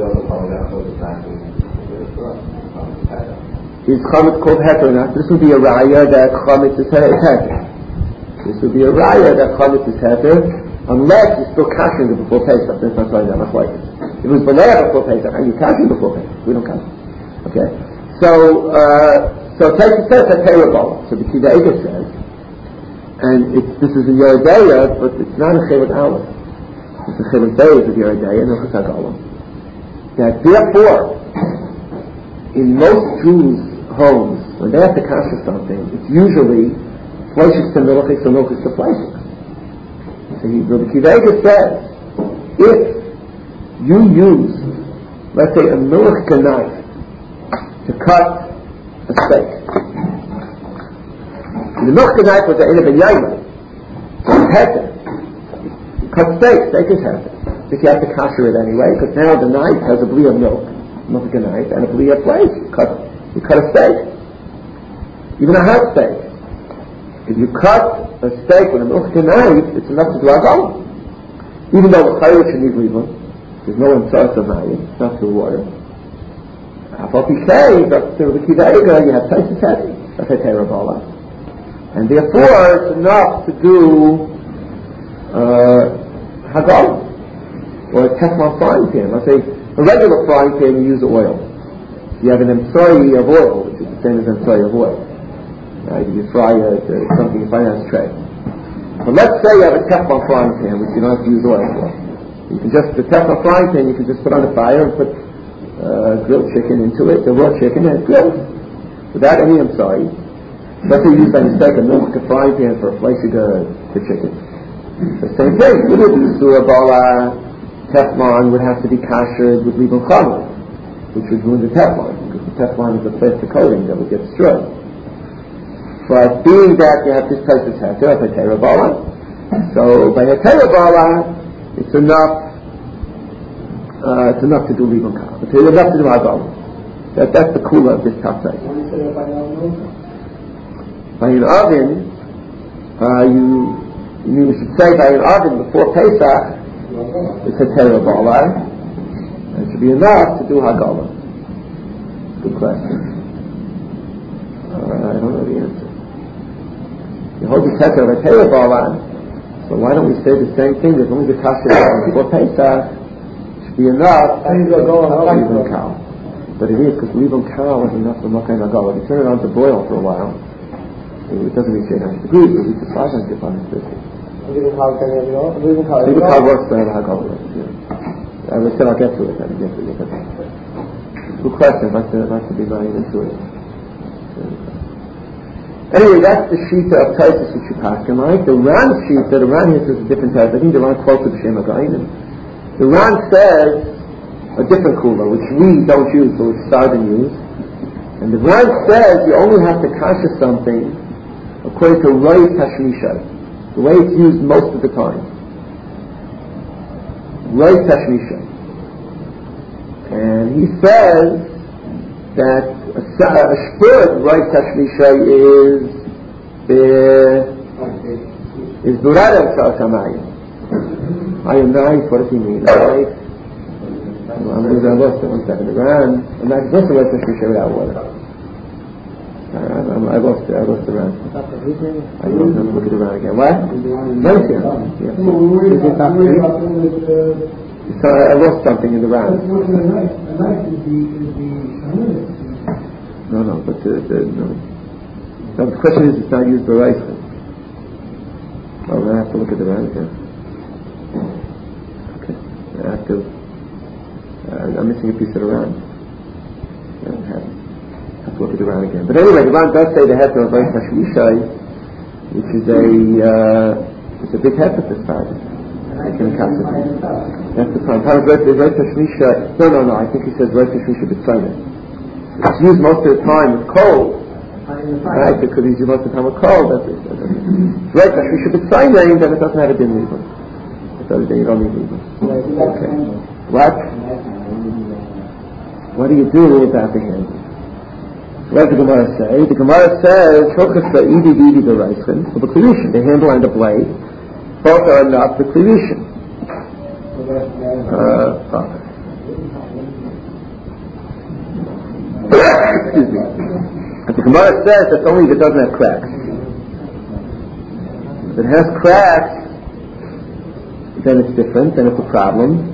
Is Chametz called Heter enough? This would be a raya that Chametz is Heter. This would be a raya that Chametz is Heter, unless you're still catching it before Pesach. That's not why I'm like it. If it was Belaya before Pesach, are you catching before Pesach? We don't catch. Okay. So, uh, so Pesach says Hetera Bala. So the Kiva Eger says, and it's, this is in Yeridaya, but it's not a Chelik Aleph. It's a Chelik Beis of Yeridaya, no Chesag Aleph. That therefore, in most Jews' homes, when they have to kasher something, it's usually fleishiks to milchiks or milchiks to fleishiks. So he, the Kiva Eger says, if you use, let's say, a milchika knife to cut a steak, the milchika knife was in a benyayim, it's heter. Cut steak, steak is heter. If you have to kasher it anyway, because now the knife has a bli of milk, milchika knife, and a bli of flesh. You cut, you cut a steak, even a hot steak. If you cut a steak with a milchika knife, it's enough to do Hagal. Even though the chayyot should need leaving, there's no insult of mayim, it's not through water. But we say that through the Kiva Eger, you have Pesach Heter, that's Hetera Bala. And therefore, it's enough to do uh, Hagal, or a Teflon frying pan. Let's say a regular frying pan, you use oil. You have an employee of oil, which is the same as an employee of oil. Right? If you fry it, uh, something you find on a tray. But let's say you have a Teflon frying pan, which you don't have to use oil for. You can just, the Teflon frying pan, you can just put on the fire and put uh, grilled chicken into it, the raw chicken, and it's grilled. Without any employee. Let's say you use by mistake a milk frying pan for a fleishiga for chicken. The same thing. It would be Surah Bala, Teflon would have to be kashered with legal chametz, which would ruin the Teflon, because the Teflon is a plastic coating that would get destroyed. But being that you have this type of heter, Hetera Bala, so by Hetera Bala, it's enough, uh, it's enough to do legal chametz. It's enough to do Hagal. That, that's the kula of this top side. By an oven, uh, you, you mean we should say by an oven before Pesach, it's Hetera Bala. It should be enough to do Hagala. Good question. Uh, I don't know the answer. You hold the Hetera Hetera Bala, so why don't we say the same thing? There's only the kasher before Pesach. It should be enough to leave on cow. But it is, because leave on cow is enough for Makai Hagala. If you turn it on to boil for a while, it doesn't reach eight hundred degrees, it reaches five hundred, five hundred fifty. Leaving cow can have your leaving cow. Leaving cow works for Hagala. Yeah. I will say I'll get to it. I will get to it. Good question. I'd like to, I'd like to be going into it. Anyway, that's the shita of Taisus which you pass him, right? The Ran shita, the Ran here says a different type. I think the Ran quotes the Shem HaGainim. The Ran says a different kula, which we don't use, but which Sardan use. And the Ran says you only have to kasha something according to Roi Tashmisha, the way it's used most of the time. Roi Tashmisha. And he says that a, a shpur Roi Tashmisha is uh, is Durada Tzal Kamayim. I am nice, what does he mean? Right? I'm going to lost it one second. The Ran, I'm not supposed to Roi Tashmisha without water. I, I, I lost it, I lost the Ran. I lost it, look at the Ran again. What? Nice, yeah. So I lost something in the Ran. No, no, but the, the, no. Now the question is, it's not used by rice. Well, I have to look at the Ran again. Okay. I have to, uh, I'm missing a piece of the Ran. I don't have it. I have to look at the Ran again. But anyway, the Ran does say the heter of Roi Tashmisha, which is a, uh, it's a big heter for this part. It's in That's the problem. How does Rosh Hashanah? No, no, no. I think he says Rosh Hashanah b'tzayna. It's used most of the time with cold, right? Because he's used most of the time with cold. That's it. Rosh Hashanah b'tzayna, then it doesn't have a din legal. It's everything you don't need legal. Okay. What? What do you do about the handle? What does the Gemara say? The Gemara says, Hilchos Idi Idi D'Oraisen, for the Klirushin, the handle and the blade, both are enough for Klirushin. Uh, excuse me. But the Gemara says that's only if it doesn't have cracks. If it has cracks, then it's different, then it's a problem.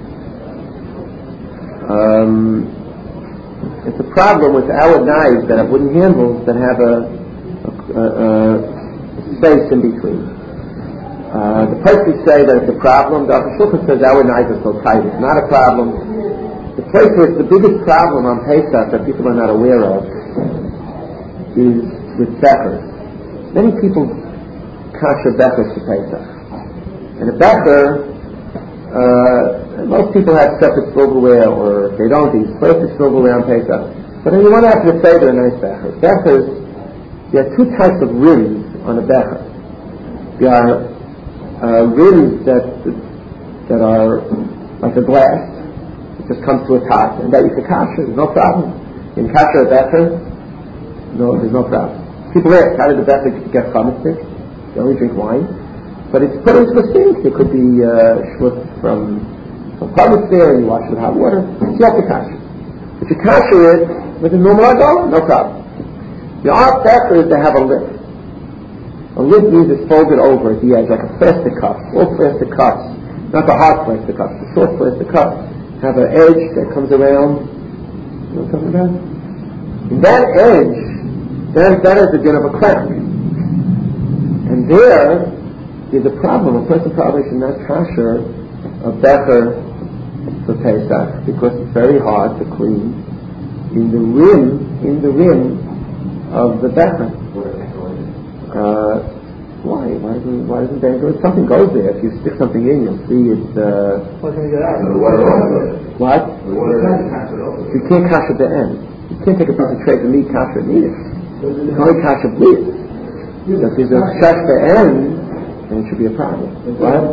Um, it's a problem with our knives that have wooden handles that have a, a, a, a space in between. Uh, the places say that it's a problem. The Aruch HaShulchan says our knives are so tight. It's not a problem. The place where it's the biggest problem on Pesach that people are not aware of is with bechers. Many people kasher bechers for Pesach. And a becher, uh, most people have separate silverware, or if they don't, they use perfect silverware on Pesach. But then you want to have to say they're nice bechers. Bechers, there are two types of rims on a becher. There are Uh, rims that that are like a glass. It just comes to a top, and that you can kasher. There's no problem. In kasher a becher, no, there's no problem. People ask, how did the becher get chametzik? They only drink wine, but it's put into a sink. It could be uh, shvut from from chametz there, and you wash it with hot water. So you have to kasher. If you kasher it with a normal adola, no problem. There are bechers that have a lip. A lid means it's folded over at the edge, like a plastic cup. All plastic cups, not the hard plastic cups, the soft plastic cups, have an edge that comes around. You know what I'm talking about? And that edge, that, that is the din of a crack. And there is a problem. A person probably should not kasher a becher for Pesach because it's very hard to clean in the rim, in the rim of the becher. Uh, why? Why doesn't Why doesn't that go? Something goes there. If you stick something in, you'll see it. Uh, What can you get out? What? You can't kasher the end. You can't take a piece of tray of meat, kasher and eat it. You can only kasher bleed. So if there's a shut the end, then it should be a problem. What?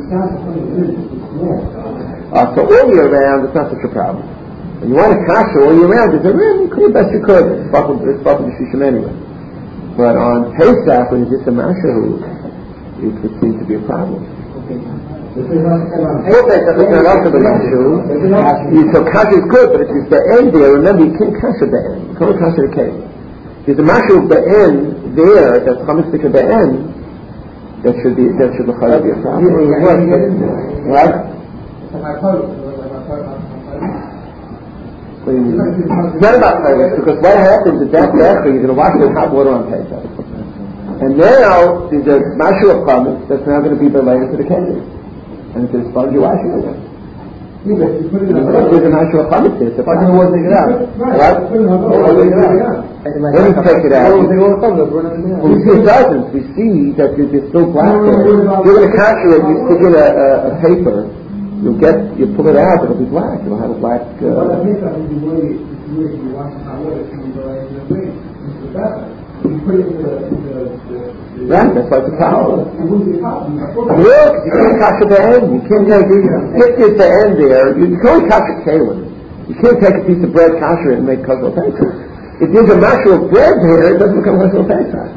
Uh, so all year round, it's not such a problem. When you want to kasher all year round, there's a rim. You clean the best you could. It's buckled the shishim anyway. But on Pesach, when it's just a mashahu, it would seem to be a problem. Full Pesach is not also the mashahu. So kasher is good, but if it's the end there, remember you can't kasher the end. You can't kasher the cake. If the mashahu the end there, that's chametz at the end, that should be that should be a problem. What? It's not about Pesach, because what happens is that becher you're going to wash it with hot water on Pesach. And now there's a mashu of chametz that's now going to be related to the candle. And it's a sponge you wash it with. There's a mashu of chametz here. So why do you want to take it out? What? When you take it out, we see it doesn't. We see that there's still black there. You're going to capture it, you stick in a, a, a paper. You'll get, you pull it out, it'll be black. You'll have a black. Uh, right, that's like the towel. Look, you can't kasher the end. You can't take it. If the end there, you, you can only kasher kalim. You can't take a piece of bread, kasher it, and make kosher pesach. If there's a mashu of bread here, it doesn't become kosher pesach.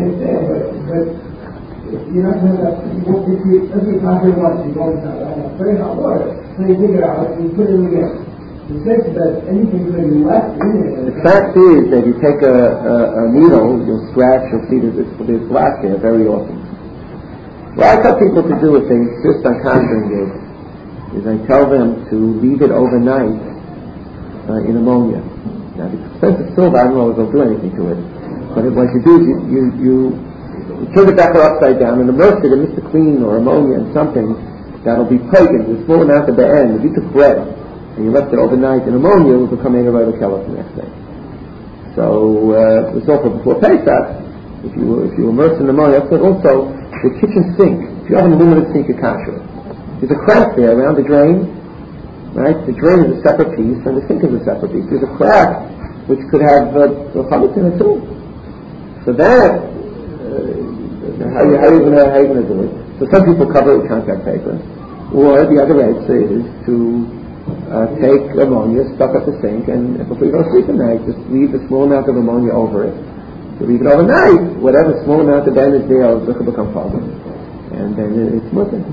You're not going to, if you, let's say coffee water, you go into very hot water, so you dig it out and you put it in again. The sense that anything that you left in it. The fact is that you take a, a, a needle, you'll scratch, you'll see that it's, it's black there very often. What I tell people to do if they insist on kashering it, is I tell them to leave it overnight uh, in ammonia. Now, the expensive silver, I don't know if they'll do anything to it, but what you do is you, you, you You turn the becher upside down and immerse it in Mister Clean or ammonia and something that'll be pregnant with a small amount at the end. If you took bread and you left it overnight in ammonia, it will become Erev Kelos the next day. So uh, it's also before Pesach. If you if you immerse in ammonia, but also the kitchen sink. If you have an aluminum sink, you kasher it. There's a crack there around the drain, right? The drain is a separate piece, and the sink is a separate piece. There's a crack which could have uh, a chametz in it too. So that, uh, how, you, how, are you gonna, how are you going to do it? So some people cover it with contact paper, or the other answer is to uh, take ammonia, stuff up the sink, and before you go to sleep at night, just leave a small amount of ammonia over it. So leave it overnight. Whatever small amount of that is there, it'll become problem, and then it's mutter.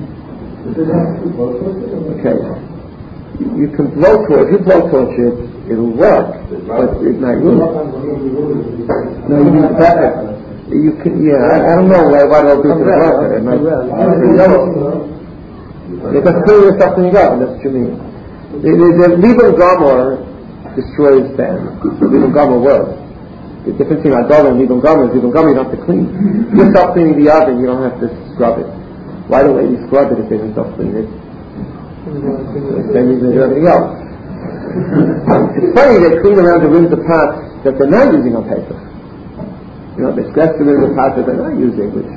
Okay. You can blowtorch. If you blowtorch it, it'll work, but it might ruin it. No, you need better. You can, yeah. I, I don't know why, why they'll do it to the water. It might. You can clean yourself when you go. That's what you mean. The, the, the Liban Gomor destroys sand. Liban Gomor works. The difference between Adol and Liban Gomor is Liban Gomor you don't have to clean. If you stop cleaning the oven, you don't have to scrub it. Why do they scrub it if they don't stop clean it? Then you can do everything else. It's funny they clean around the rims of pots that they're not using on paper. You know, they scratch the rims of pots that they're not using. Which,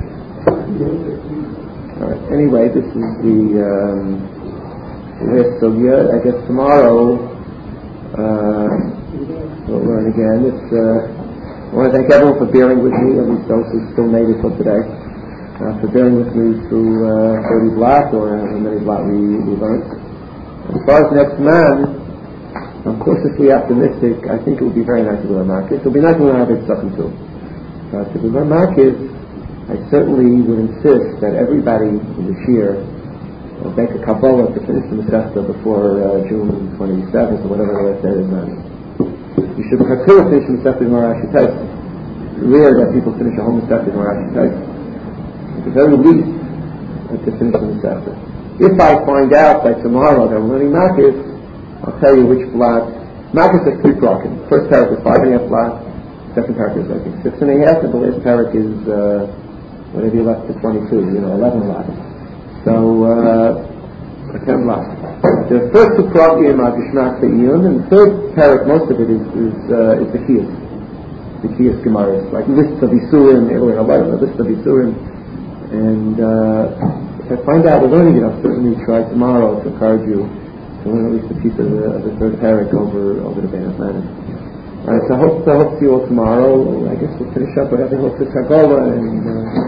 all right. Anyway, this is the um, list. So yeah, I guess tomorrow uh, we'll learn again. It's. Uh, I want to thank everyone for bearing with me. At least those who still made it till today. Uh, for bearing with me through uh, thirty blocks or how many blocks we, we learned. As far as next man, I'm cautiously optimistic. I think it would be very nice to learn Marcus. It would be nice to learn Arabic stuff too. But if we learn Marcus, I certainly would insist that everybody in the year uh, make a Kabbalah to finish the Masechta before uh, June twenty-seventh or whatever the rest is. You should consider finishing the Masechta in Rashi Tais. It's rare that people finish a whole Masechta in Rashi Tais. At the very least, to finish the Masechta. If I find out by tomorrow that I'm learning Marcus, I'll tell you which block. Marcus has three blocks. First parak is five and a half blocks. Second parak is I think six and a half, and the last parak is uh, whatever you left to twenty-two. You know, eleven blocks. So uh, ten blocks. The first two parakim are Gishmak Se'iyun, and the third parak, most of it is is, uh, is the Kiyas, the Kiyas Gemaras, like lists of Isurim, or a list of Isurim. And uh, if I find out we're learning it, I'll certainly try tomorrow to encourage you to learn at least a piece of the, of the third parak over over the Bein HaTanim. All right, so I hope, so I hope to see you all tomorrow. I guess we'll finish up with having a little Chagola and. Uh,